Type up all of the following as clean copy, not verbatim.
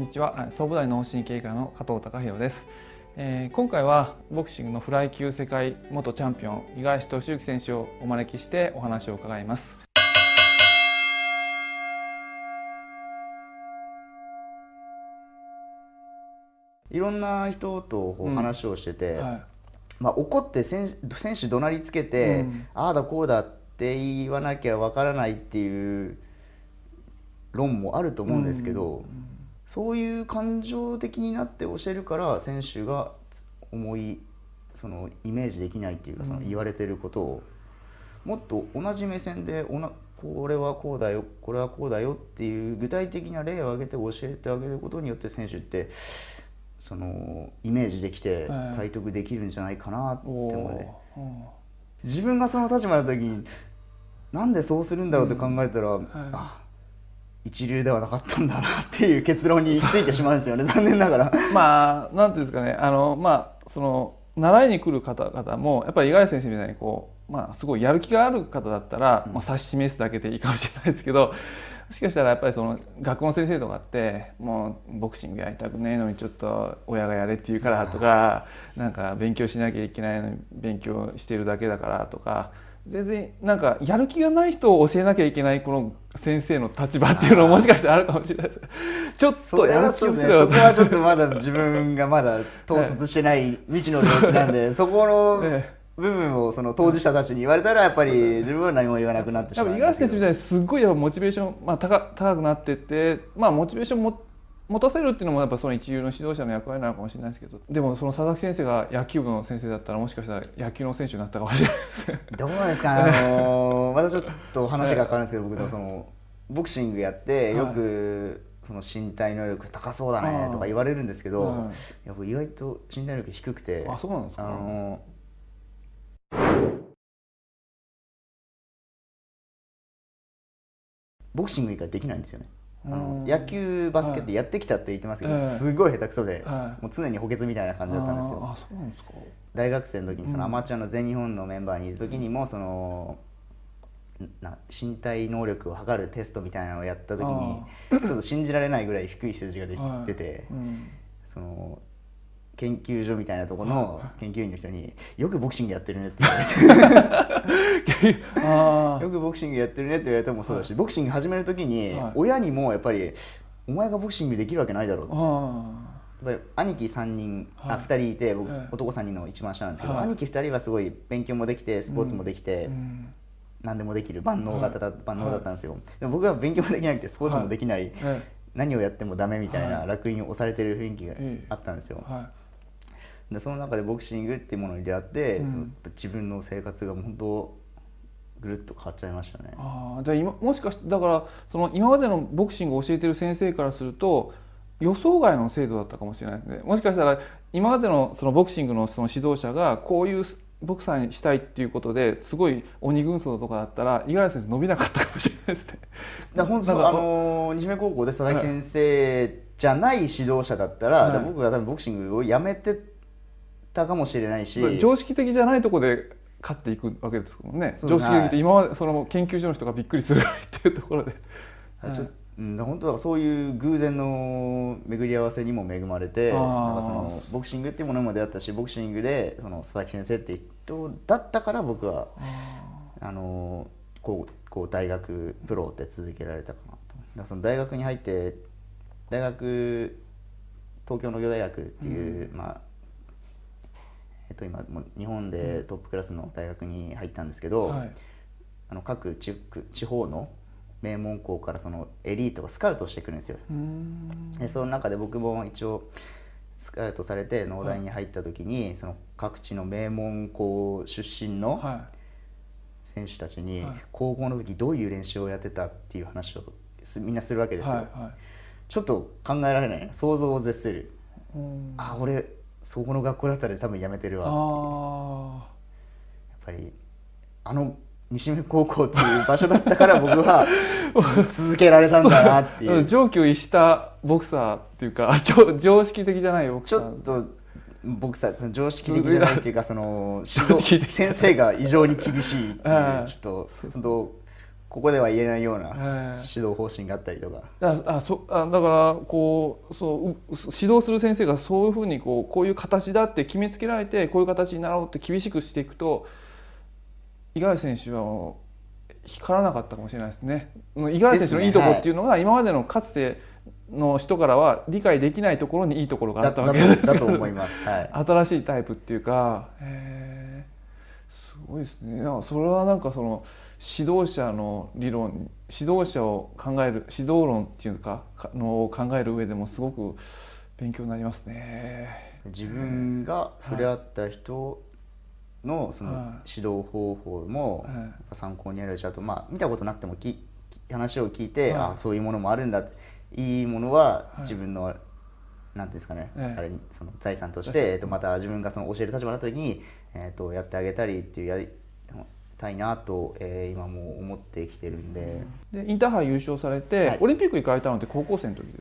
にちは。総武大脳神経科の加藤隆弘です。今回はボクシングのフライ級世界元チャンピオン五十嵐俊之選手をお招きしてお話を伺います。 いろんな人と話をしてて、 はい怒って選手怒鳴りつけて、ああだこうだって言わなきゃわからないっていう論もあると思うんですけど、そういう感情的になって教えるから選手がそのイメージできないっていうか、その言われてることをもっと同じ目線でこれはこうだよこれはこうだよっていう具体的な例を挙げて教えてあげることによって選手ってそのイメージできて体得できるんじゃないかなって思うね。自分がその立場の時になんでそうするんだろうって考えたら、一流ではなかったんだなっていう結論についてしまうんですよね残念ながら。 なんていうんですかね、その習いに来る方々もやっぱり五十嵐先生みたいにすごいやる気がある方だったら、指し示すだけでいいかもしれないですけど、もしかしたらやっぱりその学校の先生とかってもうボクシングやりたくねえのにちょっと親がやれって言うからとか、なんか勉強しなきゃいけないのに勉強してるだけだからとか、全然なんかやる気がない人を教えなきゃいけないこの先生の立場っていうのももしかしたらあるかもしれないです。ちょっとやる気をするそこはちょっとまだ自分がまだ到達してない未知の領域なんで、そこの部分をその当事者たちに言われたらやっぱり自分は何も言わなくなってしまうんですけど、 五十嵐選手みたいにすごいやっぱモチベーション、高くなってって、モチベーション持たせるっていうのもやっぱその一流の指導者の役割なのかもしれないですけど、でもその佐々木先生が野球部の先生だったらもしかしたら野球の選手になったかもしれないですね。 どうですかまたちょっと話が変わるんですけど、僕でもそのボクシングやってよくその身体能力高そうだねとか言われるんですけど、やっぱ意外と身体能力低くて、 そうなんですか。 ボクシング以外できないんですよね。野球バスケットやってきたって言ってますけど、すごい下手くそで、もう常に補欠みたいな感じだったんですよ。 そうなんですか。 大学生の時にそのアマチュアの全日本のメンバーにいる時にもその身体能力を測るテストみたいなのをやった時にちょっと信じられないぐらい低い数字が出て、その研究所みたいなところの研究員の人に「よくボクシングやってるね」って言われてよくボクシングやってるねって言われてもそうだし、ボクシング始める時に親にもやっぱり「お前がボクシングできるわけないだろう」やっぱり兄貴3人、2人いて、僕男3人の一番下なんですけど、兄貴2人はすごい勉強もできてスポーツもできて、何でもできる万能だったんですよ。でも僕は勉強もできなくてスポーツもできない、何をやってもダメみたいな烙印を押されてる雰囲気があったんですよ。でその中でボクシングっていうものに出会って、自分の生活が本当ぐるっと変わっちゃいましたね。 じゃあもしかしてだからその今までのボクシングを教えてる先生からすると予想外の制度だったかもしれないですね。もしかしたら今までのそのボクシングのその指導者がこういうボクサーにしたいっていうことですごい鬼軍曹とかだったら五十嵐先生伸びなかったかもしれないですね。 本当西目高校で佐々木先生じゃない指導者だったら、僕が多分ボクシングをやめてたかもしれないし、 常識的じゃないところで勝っていくわけですもんね。常識的って今までその研究所の人がびっくりするっていうところで。 本当だからそういう偶然の巡り合わせにも恵まれて、なんかそのボクシングっていうものにも出会ったし、ボクシングでその佐々木先生って人だったから僕は大学プロって続けられたかなと。だからその大学に入って東京農業大学っていう、今もう日本でトップクラスの大学に入ったんですけど、各地方の名門校からそのエリートがスカウトしてくるんですよ。でその中で僕も一応スカウトされて農大に入った時に、その各地の名門校出身の選手たちに高校の時どういう練習をやってたっていう話をみんなするわけですよ。ちょっと考えられない、想像を絶する。俺そこの学校だったら多分やめてるわっていう。やっぱり西目高校っていう場所だったから僕は続けられたんだなっていう常軌を逸したボクサーっていうか常識的じゃないボクサー、 ちょっとボクサー常識的じゃないっていうか、その指導先生が異常に厳しいっていうちょっと本当ここでは言えないようなえ指導方針があったりとか。 だからこう指導する先生がそういうふうにこういう形だって決めつけられてこういう形になろうって厳しくしていくと五十嵐選手は光らなかったかもしれないですね。五十嵐選手のいいところっていうのが今までのかつての人からは理解できないところにいいところがあったわけですだと思います、はい、 新しいタイプっていうか、すごいですね。それはなんかその指導者の理論、指導者を考える指導論っていうかのを考える上でもすごく勉強になりますね。 自分が触れ合った人のその指導方法も参考になるし、あと見たことなくても話を聞いて、あそういうものもあるんだ、いいものは自分のなんていうんですかね、あれにその財産として、また自分がその教える立場になった時に、やってあげたりっていうやりたいなと、今もう思ってきてるんで。 インターハイ優勝されて、オリンピック行かれたのって高校生の時です。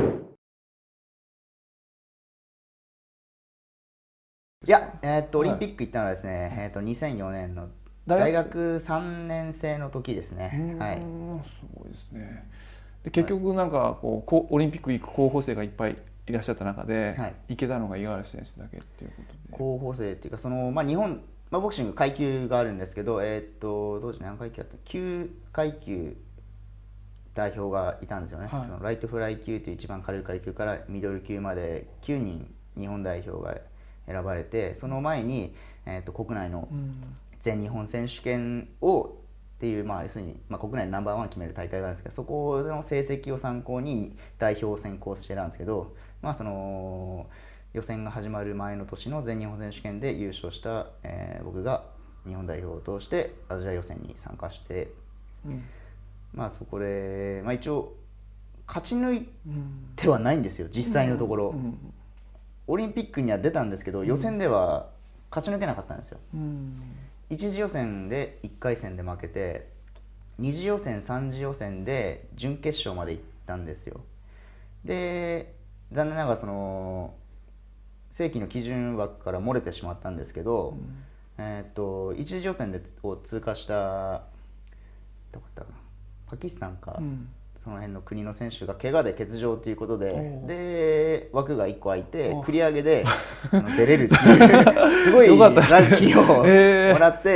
いや、オリンピック行ったのはですね、2004年の大学3年生の時ですね。はい、 すごいですね。で結局なんかオリンピック行く候補生がいっぱいいらっしゃった中で、行けたのが五十嵐選手だけっていうことで。 候補生っていうか日本、ボクシング階級があるんですけど、当時何階級あった9階級代表がいたんですよね。ライトフライ級という一番軽い階級からミドル級まで9人日本代表が選ばれて、その前に、国内の全日本選手権っていう、要するに、国内のナンバーワンを決める大会があるんですけど、そこの成績を参考に代表を選考してたんですけど、その予選が始まる前の年の全日本選手権で優勝した、僕が日本代表を通してアジア予選に参加して、そこで、一応勝ち抜いてはないんですよ、実際のところ。オリンピックには出たんですけど、予選では勝ち抜けなかったんですよ。一次予選で1回戦で負けて、二次予選3次予選で準決勝まで行ったんですよ。で残念ながらその正規の基準枠から漏れてしまったんですけど、一次予選を通過したどこだったかな、パキスタンか、その辺の国の選手が怪我で欠場ということで、枠が1個空いて繰り上げで出れるっていうすごいラッキーをもらって、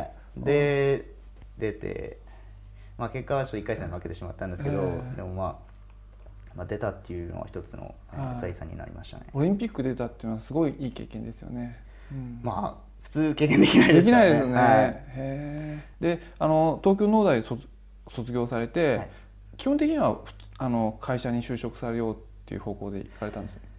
で出て、結果はちょっと1回戦で負けてしまったんですけど、でも出たっていうのは一つの財産になりましたね。 オリンピック出たっていうのはすごいいい経験ですよね。 普通経験できないですからね。 できないですよね。で東京農大卒業されて、基本的には会社に就職されようっていう方向で行かれたんですよ。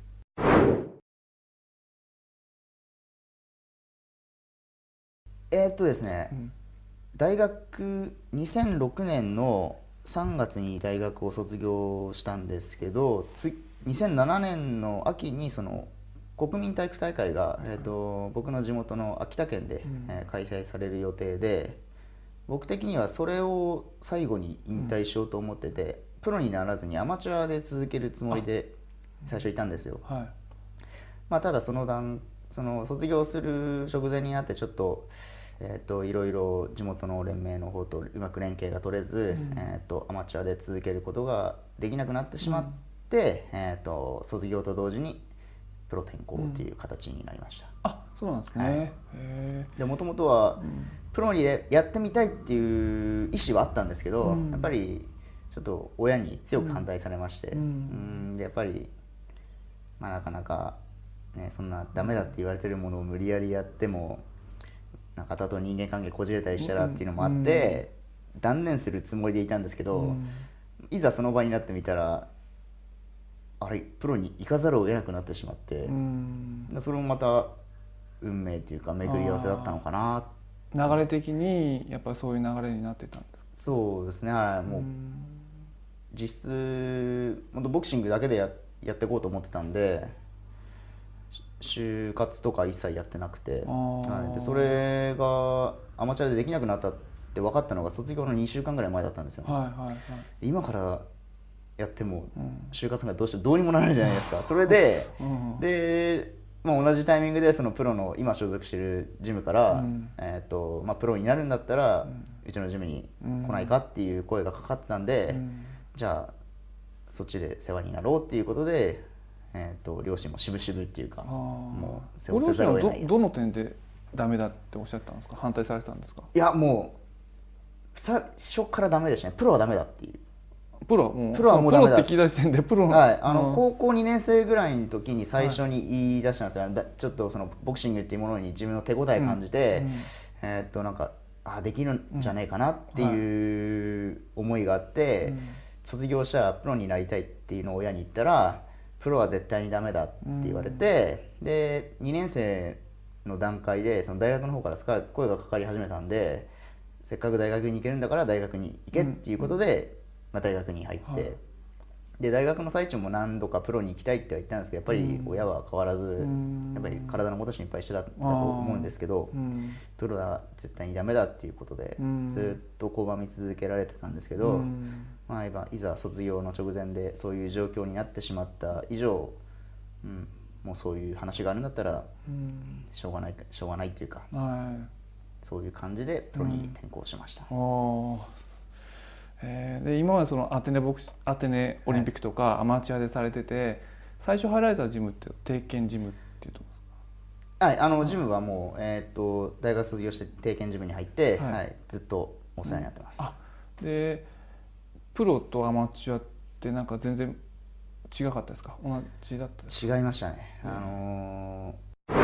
ですね、大学2006年の3月に大学を卒業したんですけど、2007年の秋にその国民体育大会が、僕の地元の秋田県で、開催される予定で、僕的にはそれを最後に引退しようと思ってて、プロにならずにアマチュアで続けるつもりで最初いたんですよ。ただその卒業する直前になってちょっといろいろ地元の連盟の方とうまく連携が取れず、アマチュアで続けることができなくなってしまって、卒業と同時にプロ転向という形になりました。 そうなんですね。 でもともとはプロにやってみたいっていう意思はあったんですけど、やっぱりちょっと親に強く反対されまして、でやっぱりなかなかね、そんなダメだって言われてるものを無理やりやってもなんか他と人間関係こじれたりしたらっていうのもあって、断念するつもりでいたんですけど、いざその場になってみたらあれプロに行かざるを得なくなってしまって、それもまた運命っていうか巡り合わせだったのかな。 流れ的にやっぱりそういう流れになってたんですか？ そうですね、もう実質本当ボクシングだけでやっていこうと思ってたんで、就活とか一切やってなくて、でそれがアマチュアでできなくなったって分かったのが卒業の2週間ぐらい前だったんですよね。今からやっても就活がどうにもならないじゃないですか。それで、同じタイミングでそのプロの今所属しているジムから、プロになるんだったらうちのジムに来ないかっていう声がかかってたんで、じゃあそっちで世話になろうっていうことで、両親も渋々っていうかもう世話せざるを得ない。 どの点でダメだっておっしゃったんですか？反対されたんですか？ いやもう最初からダメでしたね。プロはダメだっていう。 プロはもうダメだって聞き出してんで、プロの、 はい、高校2年生ぐらいの時に最初に言い出したんですよ、ちょっとそのボクシングっていうものに自分の手応え感じて、なんかできるんじゃねえかなっていう思いがあって、卒業したらプロになりたいっていうのを親に言ったら、プロは絶対にダメだって言われて、で2年生の段階でその大学の方から声がかかり始めたんで、せっかく大学に行けるんだから大学に行けっていうことで、大学に入って、で大学の最中も何度かプロに行きたいっては言ったんですけど、やっぱり親は変わらず、やっぱり体のこと心配してたと思うんですけど、プロは絶対にダメだっていうことでずっと拒み続けられてたんですけど、いざ卒業の直前でそういう状況になってしまった以上、もうそういう話があるんだったらしょうがないっていうか、そういう感じでプロに転向しました。 で今までそのアテネオリンピックとかアマチュアでされてて、最初入られたジムって帝拳ジムっていうところですか？ はい、ジムはもう、大学卒業して帝拳ジムに入って、ずっとお世話になってます。 でプロとアマチュアってなんか全然違かったですか？同じだったですか？ 違いましたね。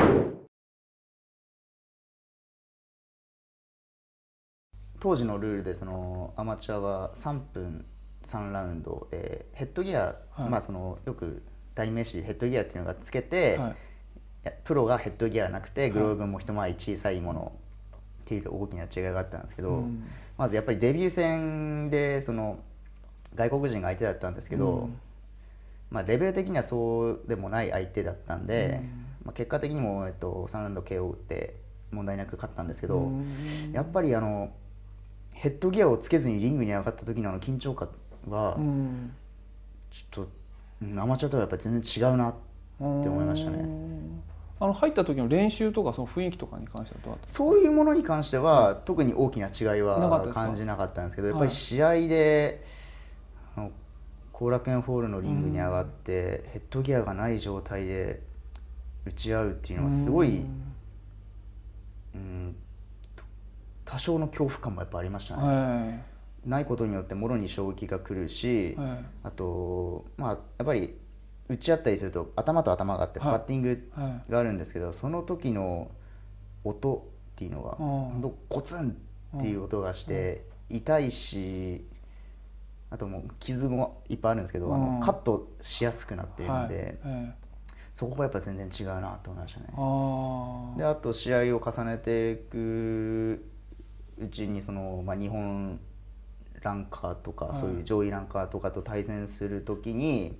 当時のルールでそのアマチュアは3分3ラウンドでヘッドギア、そのよく代名詞ヘッドギアっていうのがつけて、プロがヘッドギアなくてグローブも一回り小さいものっていう大きな違いがあったんですけど、まずやっぱりデビュー戦でその外国人が相手だったんですけど、レベル的にはそうでもない相手だったんで、結果的にも、3ラウンド KO 打って問題なく勝ったんですけど、やっぱりヘッドギアをつけずにリングに上がった時の緊張感は、ちょっとアマチュアとはやっぱり全然違うなって思いましたね。 入った時の練習とかその雰囲気とかに関してはどうだったんですか？ そういうものに関しては、特に大きな違いは感じなかったんですけど、やっぱり試合で後楽園ホールのリングに上がってヘッドギアがない状態で打ち合うっていうのはすごい、多少の恐怖感もやっぱありましたね。ないことによってもろに衝撃が来るし、あとやっぱり打ち合ったりすると頭と頭があってバッティングがあるんですけど、その時の音っていうのが本当コツンっていう音がして痛いし、あともう傷もいっぱいあるんですけど、カットしやすくなっているので、そこがやっぱ全然違うなと思いましたね。であと試合を重ねていくうちにその、日本ランカーとか、そういう上位ランカーとかと対戦するときに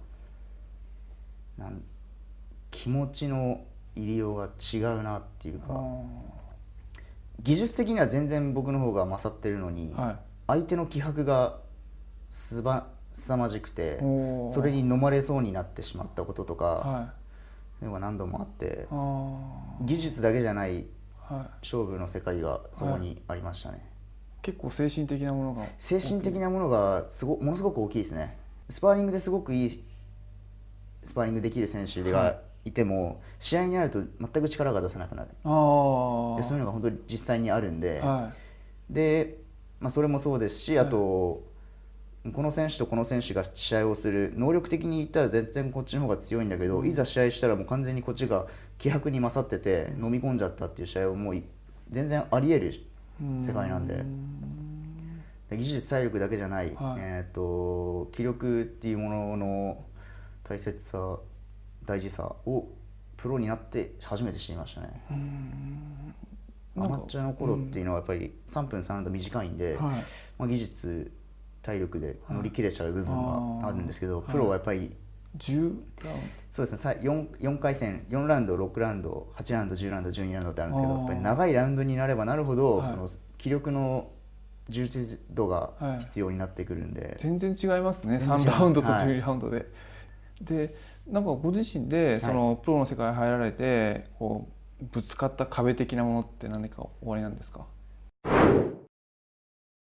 気持ちの入りようが違うなっていうか、技術的には全然僕の方が勝ってるのに、相手の気迫がすさまじくて、それに飲まれそうになってしまったこととか、何度もあって、技術だけじゃない勝負の世界がそこにありましたね。 結構精神的なものがものすごく大きいですね。スパーリングですごくいいスパーリングできる選手がいても、試合になると全く力が出せなくなる。でそういうのが本当に実際にあるんで、それもそうですし、あとこの選手とこの選手が試合をする、能力的に言ったら全然こっちの方が強いんだけど、いざ試合したらもう完全にこっちが気迫に勝ってて飲み込んじゃったっていう試合はもう全然あり得る世界なんで、技術体力だけじゃない、気力っていうものの大切さ、大事さをプロになって初めて知りましたね。アマチュアの頃っていうのはやっぱり3分3ラウンド短いんで、技術体力で乗り切れちゃう部分があるんですけど、プロはやっぱりそうですね、4回戦4ラウンド6ラウンド8ラウンド10ラウンド12ラウンドってあるんですけど、やっぱり長いラウンドになればなるほど、その気力の充実度が必要になってくるんで、 全然違いますね。3ラウンドと12ラウンドで、でなんかご自身でそのプロの世界に入られてこうぶつかった壁的なものって何かおありなんですか？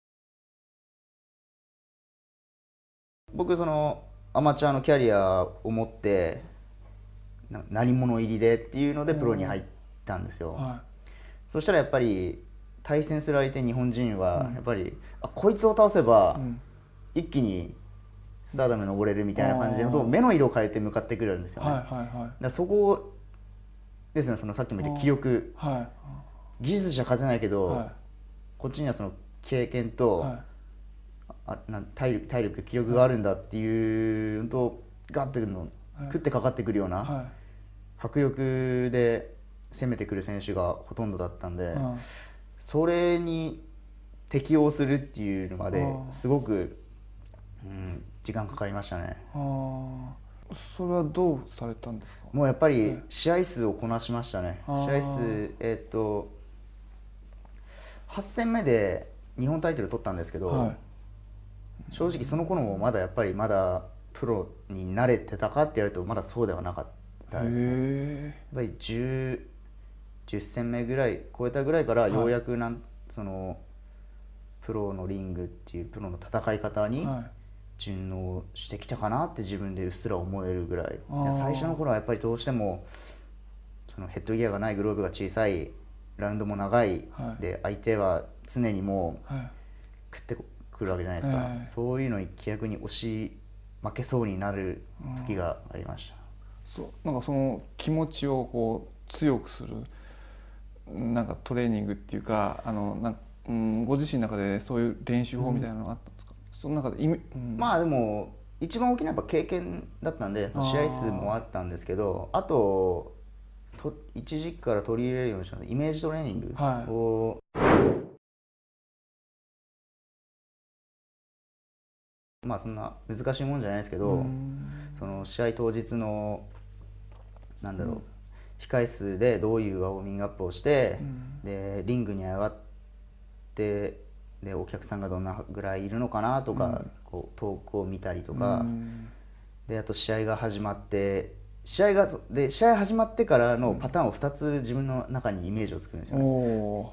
僕そのアマチュアのキャリアを持って鳴り物入りでっていうのでプロに入ったんですよ、 はそしたらやっぱり対戦する相手日本人はやっぱり、こいつを倒せば一気にスターダムに登れるみたいな感じで目の色を変えて向かってくるんですよね、だからそこですね、そのさっきも言った気力、技術じゃ勝てないけど、こっちにはその経験と、体力気力があるんだっていうのとガッて食ってかかってくるような迫力で攻めてくる選手がほとんどだったんで、それに適応するっていうのまですごく、時間かかりましたね。 それはどうされたんですか？ もうやっぱり試合数をこなしましたね。試合数8戦目で日本タイトル取ったんですけど、正直その頃もまだプロに慣れてたかって言われるとまだそうではなかったですね。やっぱり10戦目ぐらい超えたぐらいからようやくそのプロのリングっていうプロの戦い方に順応してきたかなって自分でうっすら思えるぐらい。最初の頃はやっぱりどうしてもそのヘッドギアがないグローブが小さい、ラウンドも長い、で相手は常にもう食ってくるわけじゃないですか、そういうのに逆に押し負けそうになる時がありました。 なんかその気持ちをこう強くするなんかトレーニングっていうかご自身の中でそういう練習法みたいなのがあったんですか？その中でまあでも一番大きなやっぱ経験だったんで試合数もあったんですけど、あと一時期から取り入れるようにしたイメージトレーニングを、まあそんな難しいもんじゃないですけど、その試合当日の控室でどういうウォーミングアップをして、でリングに上がってでお客さんがどんなぐらいいるのかなとか、こう遠くを見たりとか、であと試合始まってからのパターンを2つ自分の中にイメージを作るんですよね。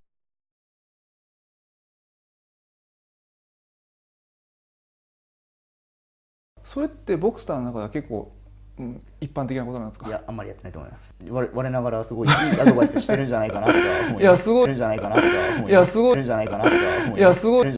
それってボクサーの中では結構、一般的なことなんですか？ いや、あんまりやってないと思います。我ながらすごいいいアドバイスしてるんじゃないかなとは思います。 いやすごい。 るんじゃないかなとは思います。